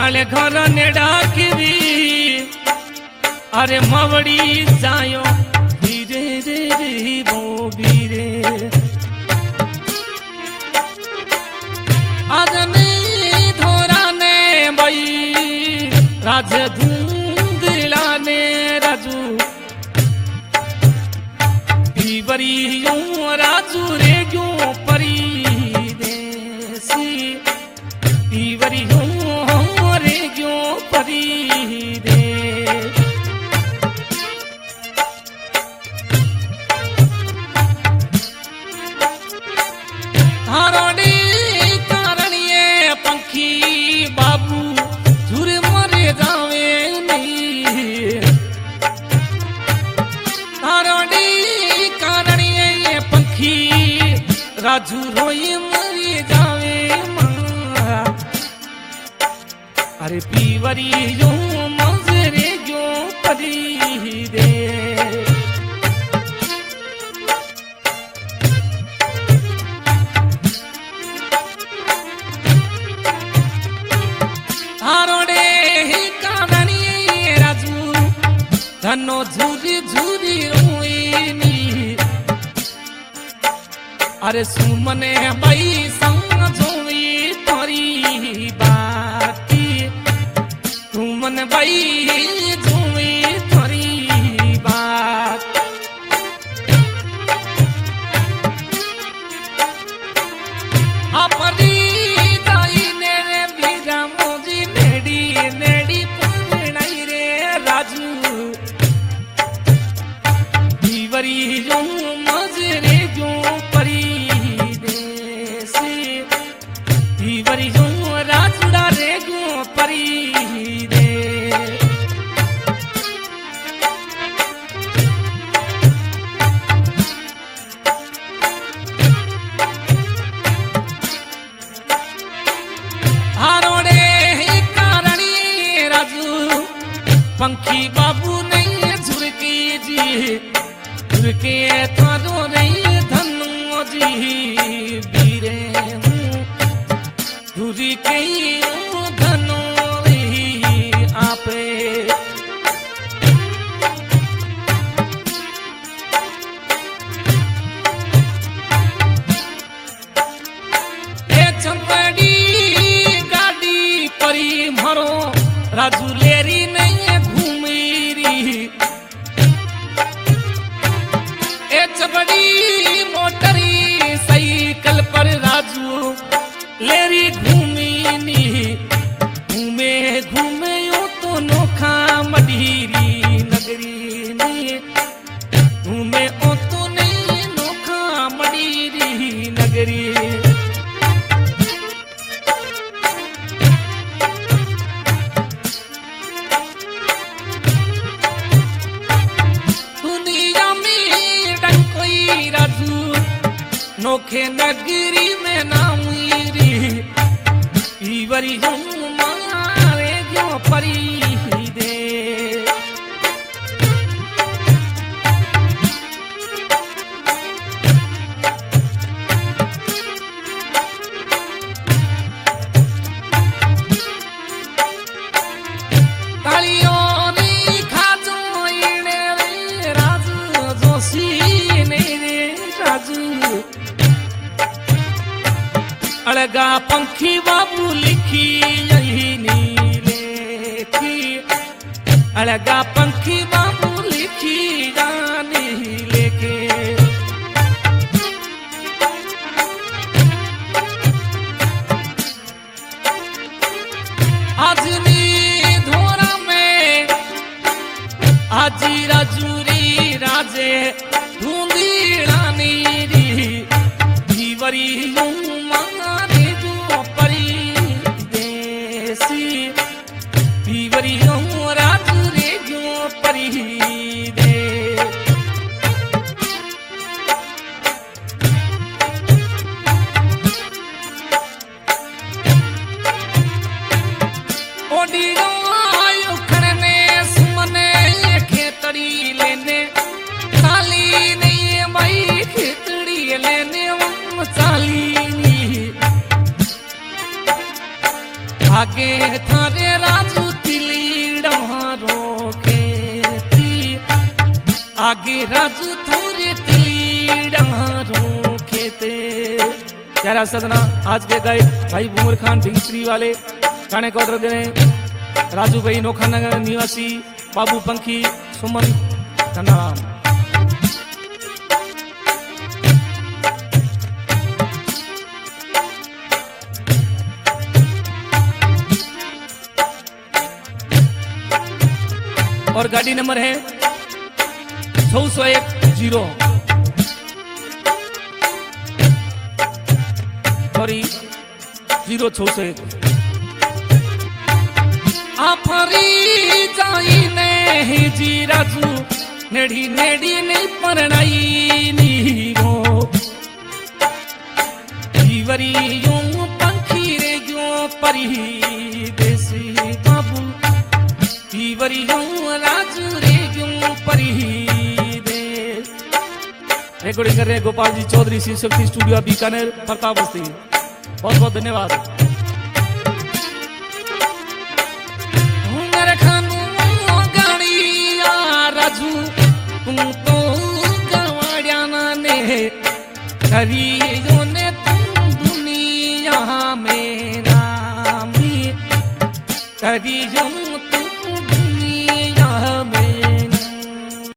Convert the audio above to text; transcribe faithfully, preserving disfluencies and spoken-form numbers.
अले घर ने डाकवी अरे मवड़ी जायो धीरे रे रे वो बीरे आदमी धोरा ने बई राज धुंधला ने राजू पीवरी यूं राजू रे क्यों परी देसी पीवरी यूं रे क्यों परी दे हारोड़ी कारणिये पंखी बाबू झुर मरे जावे नहीं हारोड़ी कारणिये पंखी राजू रोई मरी जावे मां अरे पीवरी जो मजरे जो परी दे हारोड़े ही कारणिये राजू धनो झूरी झूरी रोईनी अरे सुमने भाई समझोई तोरी बाती तुमन भाई झूमी तोरी बात अपनी दाई ने रे बीरा मोजी नेड़ी नेड़ी पुरनाई रे राजू दीवरी जो मजरे जो परी देसी दीवरी जो राजुड़ा रे जो परी दे हारोड़े कारणिये राजू पंखी बाबू नहीं झुरकी जी झुरके थारो नहीं धनु जी बीरे हूँ झुरी कई धनु आपे चंपड़ी गाड़ी परी मरो राजू लेरी नहीं घूमी री ए चपड़ी मोटरी साइकिल पर राजू लेरी घूमी नी घूमे घूमे यो तो नोखा मडीरी नगरी नी घूमे ओ तो नहीं नोखा मडीरी नगरी नोखे नगरी में नामीरी पीवरी जो मारे जो परी दे तालियों ने खाजो इने रे राजू जोशी ने रे राजू अलगा पंखी बाबू लिखी यही नीले की अलगा पंखी बाबू लिखी गाने लेके आजनी धोरा में आजी राजूरी राजे ढूंढी रानी री दीवरी पीवरी राजू रे जो परी दे ओडी आयो खड़ने सुमने खेतड़ी लेने साली नहीं भाई खेतड़ी लेने चाली आगे थारे राजू तिलीड़ा रोकेती आगे राजू थोरे तिलीड़ा रोकेते। प्यारा सदना आज के गए भाई बुमर खान ढिंगश्री वाले गाने को ऑर्डर देने राजू भाई नोखा नगर निवासी बाबू पंखी सुमन धन्यवाद। और गाड़ी नंबर है छह सौ एक जीरो सॉरी जीरो छह सौ एक आफरी जाई ने जी राजू नेड़ी नेड़ी ने परणाई नी गो जीवरी यूं पंखी रे जो परी देसी बाबू जीवरी यूं राजू रे जो परी दे। रिकॉर्डिंग कर रहे हैं गोपाल जी चौधरी शिव शक्ति स्टूडियो बीकानेर प्रताप बस्ती। बहुत बहुत धन्यवाद। राजू तू तो गवाड़िया ने करियो ने तुम दुनिया में रामी करियो